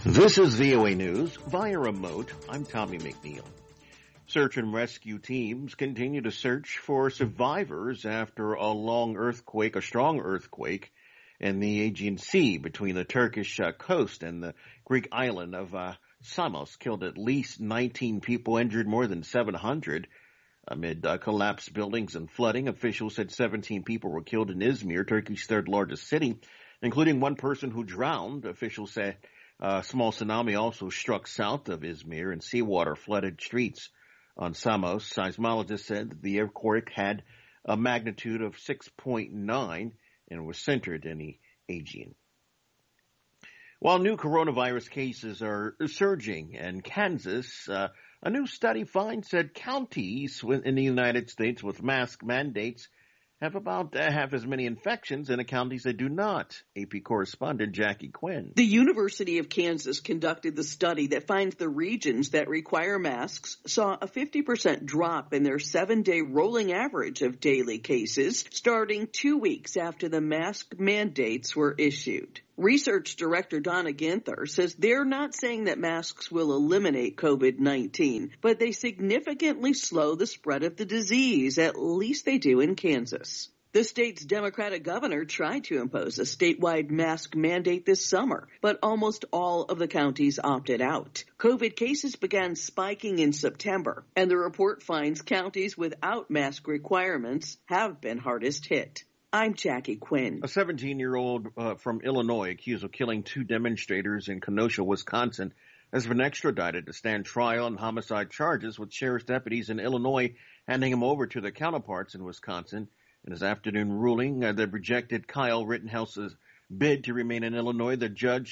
This is VOA News via remote. I'm Tommy McNeil. Search and rescue teams continue to search for survivors after a strong earthquake in the Aegean Sea between the Turkish coast and the Greek island of Samos killed at least 19 people, injured more than 700. Amid collapsed buildings and flooding, officials said 17 people were killed in Izmir, Turkey's third largest city, including one person who drowned. Officials said a small tsunami also struck south of Izmir and seawater flooded streets on Samos. Seismologists said that the earthquake had a magnitude of 6.9 and was centered in the Aegean. While new coronavirus cases are surging in Kansas, a new study finds that counties in the United States with mask mandates have about half as many infections in the counties that do not. AP correspondent Jackie Quinn. The University of Kansas conducted the study that finds the regions that require masks saw a 50% drop in their 7-day rolling average of daily cases, starting 2 weeks after the mask mandates were issued. Research Director Donna Ginther says they're not saying that masks will eliminate COVID-19, but they significantly slow the spread of the disease, at least they do in Kansas. The state's Democratic governor tried to impose a statewide mask mandate this summer, but almost all of the counties opted out. COVID cases began spiking in September, and the report finds counties without mask requirements have been hardest hit. I'm Jackie Quinn. A 17-year-old from Illinois accused of killing 2 demonstrators in Kenosha, Wisconsin, has been extradited to stand trial on homicide charges, with sheriff's deputies in Illinois handing him over to their counterparts in Wisconsin. In his afternoon ruling that rejected Kyle Rittenhouse's bid to remain in Illinois, the judge